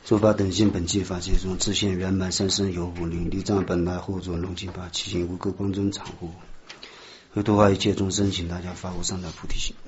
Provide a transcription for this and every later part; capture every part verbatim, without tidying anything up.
诸法等性本具法界中，自现圆满三身有无灵，力藏本来护作龙金法，其行无垢光真常护，为度化一切众生，请大家发无上大菩提心。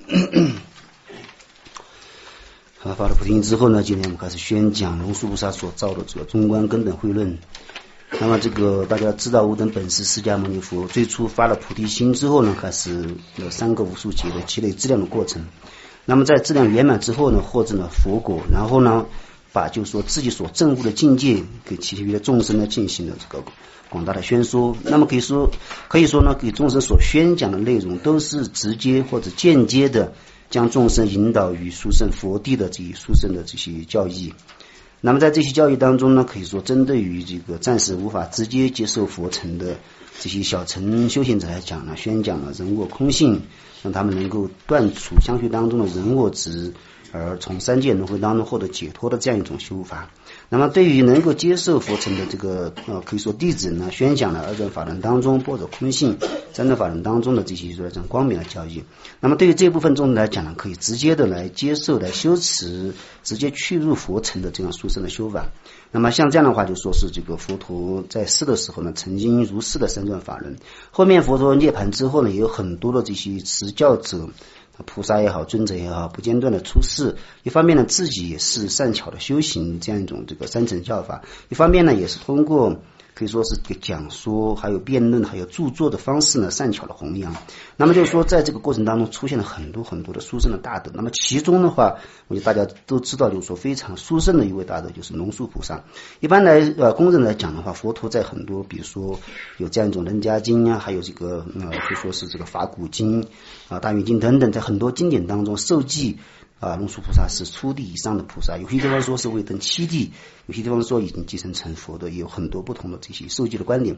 好，发了菩提心之后呢，今天我们开始宣讲龙树菩萨所造的这个中观根本慧论。那么这个大家知道，吾等本师释迦牟尼佛最初发了菩提心之后呢，开始有三个无数劫的积累质量的过程。那么在质量圆满之后呢，获证了佛果，然后呢，把就是说自己所证悟的境界给其余的众生呢进行了这个广大的宣说。那么可以说，可以说呢，给众生所宣讲的内容都是直接或者间接的将众生引导于殊胜佛地的这些殊胜的这些教义。那么在这些教义当中呢，可以说针对于这个暂时无法直接接受佛乘的这些小乘修行者来讲呢，宣讲了人我空性，让他们能够断除相续当中的人我执，而从三界轮回当中获得解脱的这样一种修法。那么对于能够接受佛乘的这个呃，可以说弟子呢，宣讲了二转法轮当中般若空性，三转法轮当中的这些说这种光明的教义。那么对于这部分众生来讲呢，可以直接的来接受来修持，直接去入佛乘的这样殊胜的修法。那么像这样的话，就说是这个佛陀在世的时候呢，曾经如是的三转法轮。后面佛陀涅槃之后呢，也有很多的这些持教者，菩萨也好，尊者也好，不间断的出世。一方面呢，自己也是善巧的修行这样一种这个三乘教法；一方面呢，也是通过可以说是讲说，还有辩论，还有著作的方式呢，善巧的弘扬。那么就是说，在这个过程当中出现了很多很多的殊胜的大德。那么其中的话，我觉得大家都知道，就是说非常殊胜的一位大德就是龙树菩萨。一般来呃公认来讲的话，佛陀在很多比如说有这样一种人家经啊，还有这个呃就说是这个法鼓经啊、大圆经等等，在很多经典当中受记啊，龙树菩萨是初地以上的菩萨，有些地方说是未登七地，有些地方说已经继承成佛的，也有很多不同的这些受记的观点。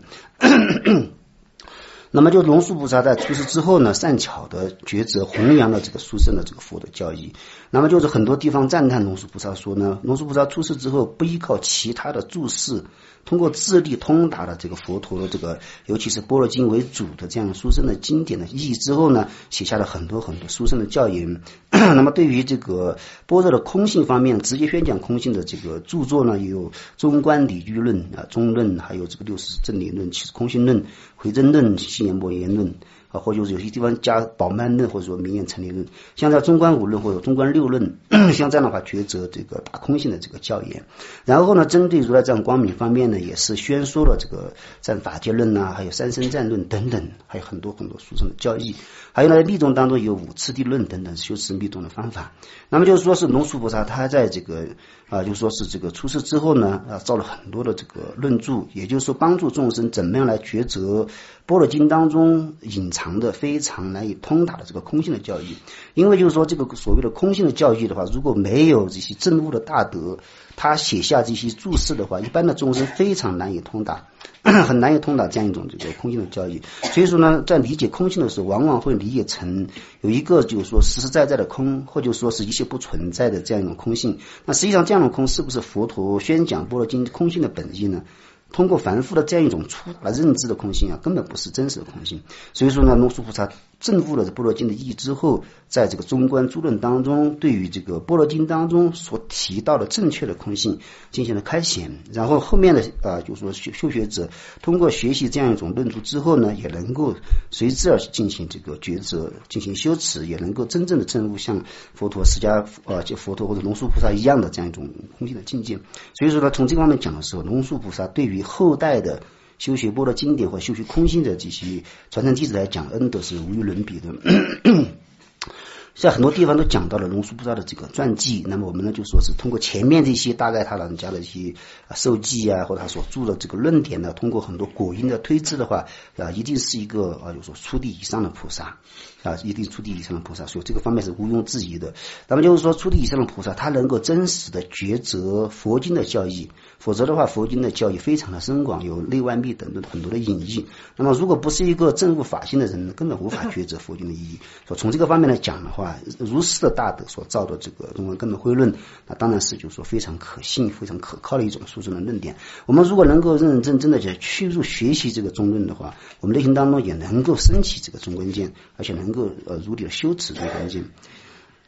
那么就龙树菩萨在出世之后呢，善巧的抉择弘扬了这个殊胜的这个佛的教义。那么就是很多地方赞叹龙树菩萨说呢，龙树菩萨出世之后不依靠其他的注释，通过自力通达的这个佛陀的这个尤其是般若经为主的这样殊胜的经典的意义之后呢，写下了很多很多殊胜的教言。那么对于这个般若的空性方面，直接宣讲空性的这个著作呢，也有中观理居论啊、中论，还有这个六十正理论、七十空性论、回真论、信言摩言论啊，或者有些地方加宝鬘论，或者说明眼成立论。像在中观五论或者中观六论，像这样的话抉择这个大空性的这个教言。然后呢，针对如来藏光明方面呢，也是宣说了这个占法界论啊，还有三身占论等等，还有很多很多殊胜的教义。还有呢，密宗当中有五次第论等等修持密宗的方法。那么就是说是龙树菩萨他在这个啊，就说是这个出世之后呢，啊，造了很多的这个论著，也就是说帮助众生怎么样来抉择般若经当中隐藏的非常难以通达的这个空性的教义。因为就是说这个所谓的空性的教义的话，如果没有这些证悟的大德，他写下这些注释的话，一般的众生非常难以通达，很难以通达这样一种这个空性的教义。所以说呢，在理解空性的时候，往往会理解成有一个就是说实实在在的空，或者说是一些不存在的这样一种空性。那实际上这样的空是不是佛陀宣讲般若经空性的本意呢？通过凡夫的这样一种粗大的认知的空性啊，根本不是真实的空性。所以说呢，龙树菩萨证悟了般若经的意义之后，在这个中观诸论当中，对于这个般若经当中所提到的正确的空性进行了开显。然后后面的啊、呃，就是说修修学者通过学习这样一种论著之后呢，也能够随之而进行这个抉择，进行修持，也能够真正的证悟像佛陀释迦啊，就佛陀或者龙树菩萨一样的这样一种空性的境界。所以说呢，从这方面讲的时候，龙树菩萨对于后代的修学般若经典或修学空性的这些传承弟子来讲，恩德是无与伦比的。在很多地方都讲到了龙树菩萨的这个传记，那么我们呢就说是通过前面这些大概他老人家的一些受记啊，或者他所著的这个论点呢，通过很多果因的推知的话啊，一定是一个啊，就是说初地以上的菩萨啊，一定初地以上的菩萨，所以这个方面是毋庸置疑的。那么就是说初地以上的菩萨，他能够真实的抉择佛经的教义，否则的话佛经的教义非常的深广，有内外密等等很多的隐义。那么如果不是一个证悟法性的人，根本无法抉择佛经的意义。所以从这个方面来讲的话，如是的大德所造的这个中观根本慧论，那当然是就是说非常可信、非常可靠的一种殊胜的论点。我们如果能够认认真真的去入学习这个中论的话，我们内心当中也能够升起这个中观见，而且能够呃如理的修持中观见。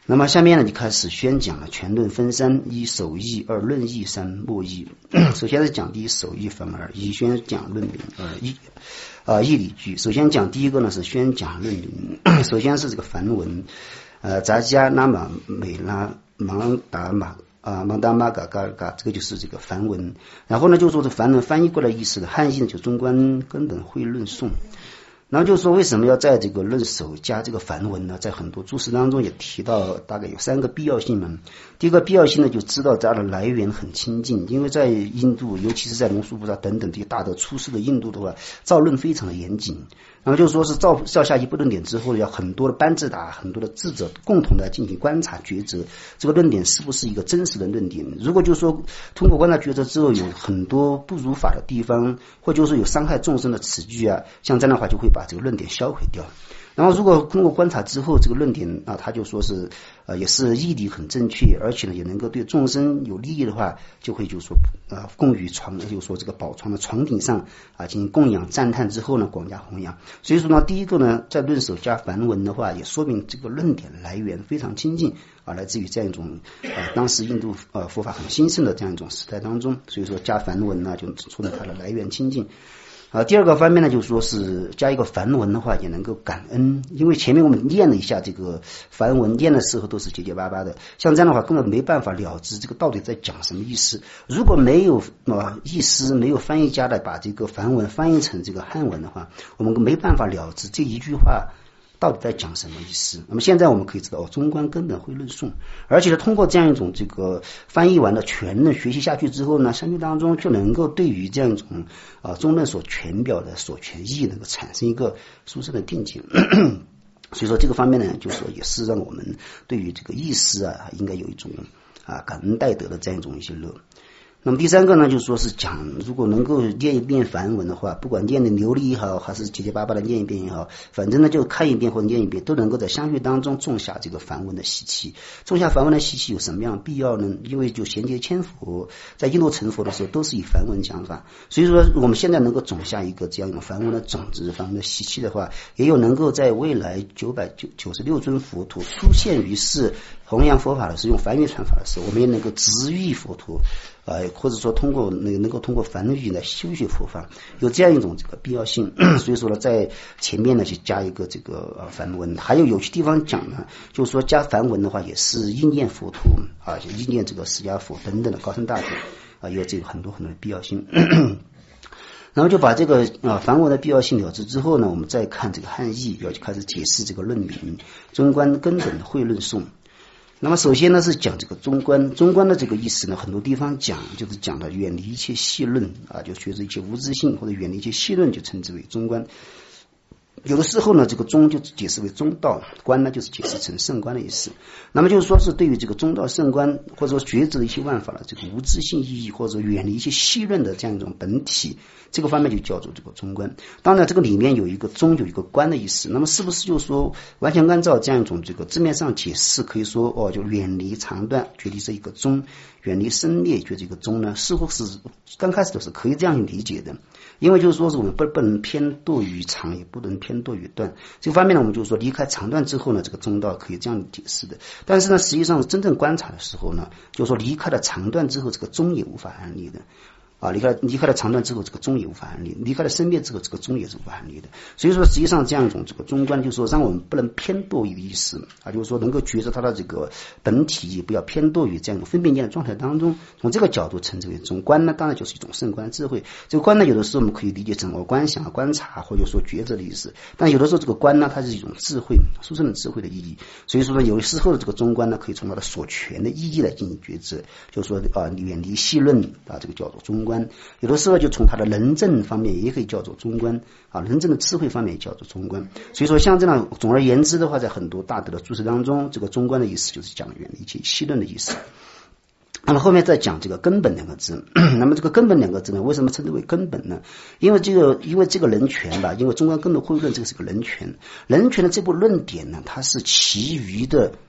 那么下面呢就开始宣讲了全论分三：一首义，二论义，三末义。首先是讲第一首义分二，一宣讲论名，二义啊义理据。首先讲第一个呢是宣讲论名，首先是这个梵文，呃扎加那玛美拉芒达玛啊芒达玛嘎嘎嘎，这个就是这个梵文。然后呢就说这梵文翻译过来意思的汉译呢就中观根本会论颂。然后就说为什么要在这个论首加这个梵文呢？在很多注释当中也提到，大概有三个必要性嘛。第一个必要性呢，就知道它的来源很亲近，因为在印度，尤其是在龙树菩萨等等这些大德出世的印度的话，造论非常的严谨。然后就说是造造下一部论点之后，要很多的班智达、很多的智者共同的进行观察抉择，这个论点是不是一个真实的论点？如果就是说通过观察抉择之后，有很多不如法的地方，或者说有伤害众生的词句啊，像这样的话就会把这个论点销毁掉。然后如果通过观察之后，这个论点啊，他就说是呃也是义理很正确，而且呢也能够对众生有利益的话，就会就说呃供于床，就是说这个宝床的床顶上啊进行供养赞叹之后呢广加弘扬。所以说呢，第一个呢在论首加梵文的话，也说明这个论点来源非常亲近啊，来自于这样一种呃当时印度呃佛法很兴盛的这样一种时代当中，所以说加梵文呢就说明它的来源亲近。啊，第二个方面呢，就是说是加一个梵文的话，也能够感恩，因为前面我们念了一下这个梵文，念的时候都是结结巴巴的，像这样的话根本没办法了知这个到底在讲什么意思。如果没有呃译师，没有翻译家来把这个梵文翻译成这个汉文的话，我们没办法了知这一句话到底在讲什么意思。那么现在我们可以知道，哦，中观根本会论颂，而且呢，通过这样一种这个翻译完的全论学习下去之后呢，相对当中就能够对于这样一种啊、呃、中论所全表的所全义能够产生一个殊胜的定境。所以说这个方面呢，就是说也是让我们对于这个意思啊，应该有一种啊感恩戴德的这样一种一些乐。那么第三个呢，就是说是讲，如果能够念一遍梵文的话，不管念的流利也好，还是结结巴巴的念一遍也好，反正呢就看一遍或者念一遍，都能够在相续当中种下这个梵文的习气。种下梵文的习气有什么样的必要呢？因为就衔接千佛，在印度成佛的时候都是以梵文讲法，所以说我们现在能够种下一个这样一种梵文的种子、梵文的习气的话，也有能够在未来九百九十六尊佛陀出现于世弘扬佛法的时候，用梵语传法的时候，我们也能够直译佛陀。呃，或者说通过那个能够通过梵语来修学佛法，有这样一种这个必要性。所以说呢，在前面呢去加一个这个呃梵文，还有有些地方讲呢，就是说加梵文的话也是应念佛陀啊，就应念这个释迦佛等等的高僧大德啊，有这个很多很多的必要性。然后就把这个啊梵文的必要性了知之后呢，我们再看这个汉译，要开始解释这个论名，中观根本会论颂。那么首先呢是讲这个中观，中观的这个意思呢，很多地方讲就是讲的远离一切细论啊，就觉得一切无自性或者远离一切细论，就称之为中观。有的时候呢，这个中就解释为中道，观呢就是解释成圣观的意思。那么就是说是对于这个中道圣观或者说觉知的一些万法的这个无自性意义，或者远离一些细论的这样一种本体，这个方面就叫做这个中观。当然这个里面有一个中有一个观的意思，那么是不是就是说完全按照这样一种这个字面上解释，可以说哦就远离长短觉得是一个中，远离生灭觉得一个中呢？似乎是刚开始的是可以这样去理解的，因为就是说是我们不不能偏堕于长，也不能偏多于断，这个方面呢，我们就是说离开长断之后呢，这个中道可以这样解释的。但是呢，实际上真正观察的时候呢，就是说离开了长断之后，这个中也无法安立的。啊，离开了离开了长断之后，这个中也无法安立；离开了生灭之后，这个中也是无法安立的。所以说，实际上这样一种这个中观，就是说让我们不能偏堕于意识啊，就是说能够觉得它的这个本体，不要偏堕于这样一种分别念的状态当中。从这个角度称之为中观呢，当然就是一种圣观智慧。这个观呢，有的时候我们可以理解成我观想、观察，或者说觉知的意思。但有的时候这个观呢，它是一种智慧、殊胜的智慧的意义。所以说呢，有时候的这个中观呢，可以从它的所全的意义来进行觉知，就是说啊，远离细论啊，这个叫做中观。有的时候就从他的人证方面也可以叫做中观啊，人证的智慧方面也叫做中观。所以说像这样，总而言之的话，在很多大德的注释当中，这个中观的意思就是讲远离一切细论的意思。那么后面再讲这个根本两个字，那么这个根本两个字呢，为什么称之为根本呢？因为这个因为这个人权吧，因为中观根本会论这个是个人权，人权的这部论点呢，它是其余的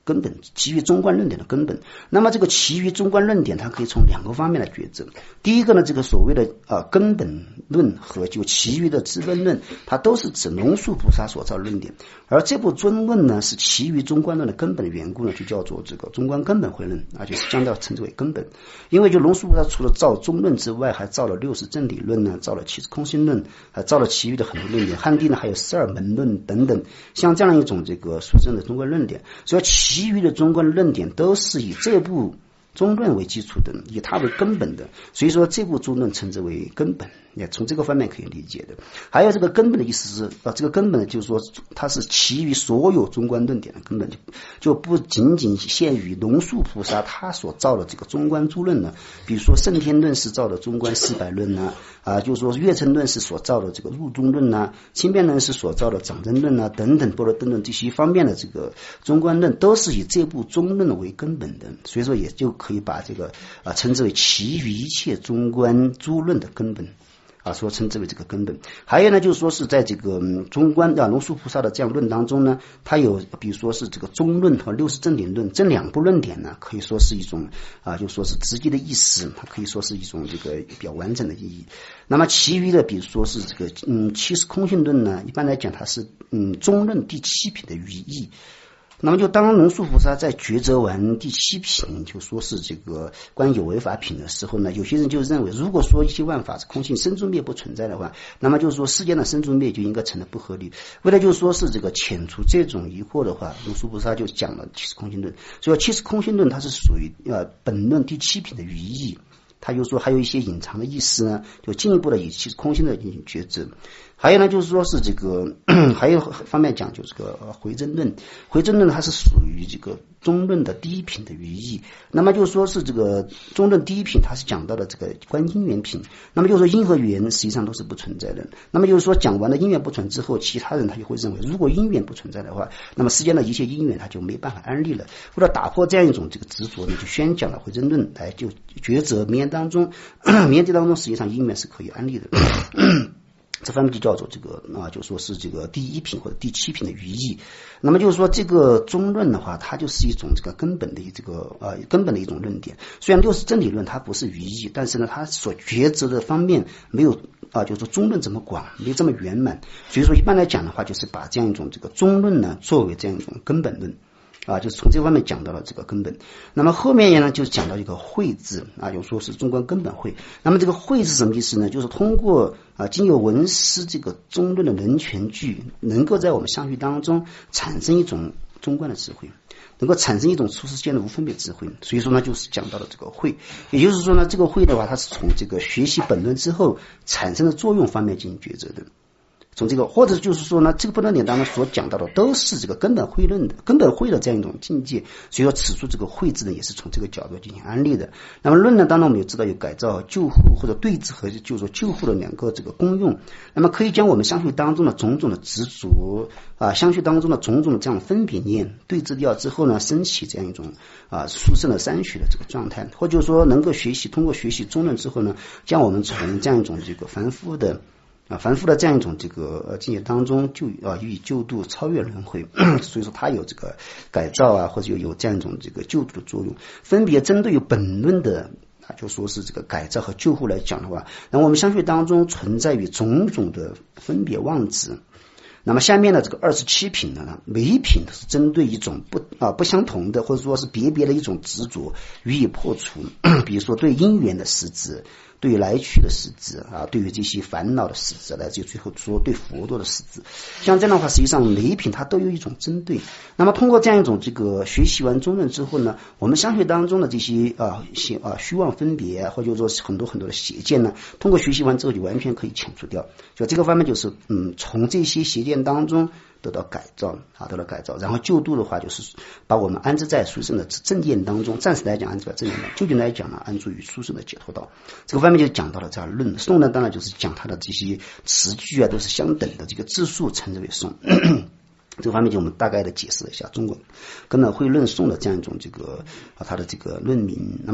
根本，其余中观论点的根本。那么这个其余中观论点，它可以从两个方面来抉择。第一个呢，这个所谓的呃根本论和就其余的资本论，它都是指龙树菩萨所造的论点。而这部尊论呢，是其余中观论的根本的缘故呢，就叫做这个中观根本慧论啊，就是将它称之为根本。因为就龙树菩萨除了造中论之外，还造了六十正理论呢，造了七十空性论，还造了其余的很多论点。汉地呢还有十二门论等等，像这样一种这个殊胜的中观论点。所以其余的中观论点都是以这部中论为基础的，以它为根本的，所以说这部中论称之为根本，也从这个方面可以理解的。还有这个根本的意思是啊，这个根本就是说它是其余所有中观论点的根本，就就不仅仅限于龙树菩萨他所造的这个中观诸论呢，比如说圣天论师造的中观四百论呢，啊，就是说月称论师所造的这个入中论呢，清辩论师所造的掌真论呢等等，波罗灯论这些方面的这个中观论都是以这部中论为根本的，所以说也就可以把这个啊称之为其余一切中观诸论的根本。啊，说称之为这个根本。还有呢，就是说是在这个、嗯、中观啊龙树菩萨的这样论当中呢，它有比如说是这个中论和六十正理论这两部论点呢，可以说是一种啊，就说是直接的意思，它可以说是一种这个比较完整的意义。那么其余的，比如说是这个嗯七十空性论呢，一般来讲它是嗯中论第七品的语义。那么就当龙树菩萨在抉择完第七品，就说是这个关于有为法品的时候呢，有些人就认为，如果说一切万法是空性，生住灭不存在的话，那么就是说世间的生住灭就应该成了不合理。为了就是说是这个遣除这种疑惑的话，龙树菩萨就讲了七十空性论。所以七十空性论它是属于呃本论第七品的语义。他就说还有一些隐藏的意思呢，就进一步的以其空性的进行抉择。还有呢，就是说是这个还有方面讲，就是这个回真论。回真论它是属于这个中论的第一品的语义。那么就是说是这个中论第一品，它是讲到的这个观因缘品。那么就是说因和缘实际上都是不存在的。那么就是说讲完了因缘不存之后，其他人他就会认为，如果因缘不存在的话，那么世间的一切因缘他就没办法安立了。为了打破这样一种这个执着呢，就宣讲了回真论，来就抉择明当中明地当中实际上因缘是可以安立的。这方面就叫做这个啊，就说是这个第一品或者第七品的语义。那么就是说这个中论的话，它就是一种这个根本的这个呃根本的一种论点。虽然六十正理论它不是语义，但是呢，它所抉择的方面没有啊，就是说中论这么广，没有这么圆满。所以说一般来讲的话，就是把这样一种这个中论呢作为这样一种根本论。啊，就是从这方面讲到了这个根本。那么后面呢，就是讲到一个慧字啊，有说是中观根本慧。那么这个慧是什么意思呢？就是通过啊，经由闻思这个中论的人权句，能够在我们相续当中产生一种中观的智慧，能够产生一种出世间的无分别智慧。所以说呢，就是讲到了这个慧。也就是说呢，这个慧的话，它是从这个学习本论之后产生的作用方面进行抉择的。从这个，或者就是说呢，这个不论点当中所讲到的都是这个根本慧论的根本慧的这样一种境界，所以说此处这个慧字呢也是从这个角度进行安立的。那么论呢，当然我们也知道有改造救护或者对治和就是说救护的两个这个功用，那么可以将我们相续当中的种种的执着啊，相续当中的种种的这样分别念对治掉之后呢，升起这样一种啊殊胜的三学的这个状态，或者说能够学习通过学习中论之后呢，将我们从这样一种这个凡夫的啊，凡夫的这样一种这个呃境界当中就啊予以救度超越轮回，所以说它有这个改造啊，或者有有这样一种这个救度的作用。分别针对于本论的啊，就说是这个改造和救护来讲的话，那我们相续当中存在于种种的分别妄执。那么下面的这个二十七品呢，每一品是针对一种不啊不相同的，或者说是别别的一种执着予以破除。比如说对因缘的实质，对于来去的实质啊，对于这些烦恼的实质，来自于最后说对佛陀的实质。像这样的话，实际上每一品它都有一种针对。那么通过这样一种这个学习完中论之后呢，我们相续当中的这些啊邪啊虚妄分别，或者说很多很多的邪见呢，通过学习完之后就完全可以遣除掉。就这个方面就是嗯，从这些邪见当中得到改造啊，得到改造，然后救度的话，就是把我们安置在殊胜的正见当中。暂时来讲安置在正见当中，究竟来讲呢，安住于殊胜的解脱道。这个方面就讲到了这样论。颂呢，当然就是讲它的这些词句啊，都是相等的，这个字数称之为颂。这个方面就我们大概的解释了一下中国根本慧论颂的这样一种这个啊它的这个论名。那么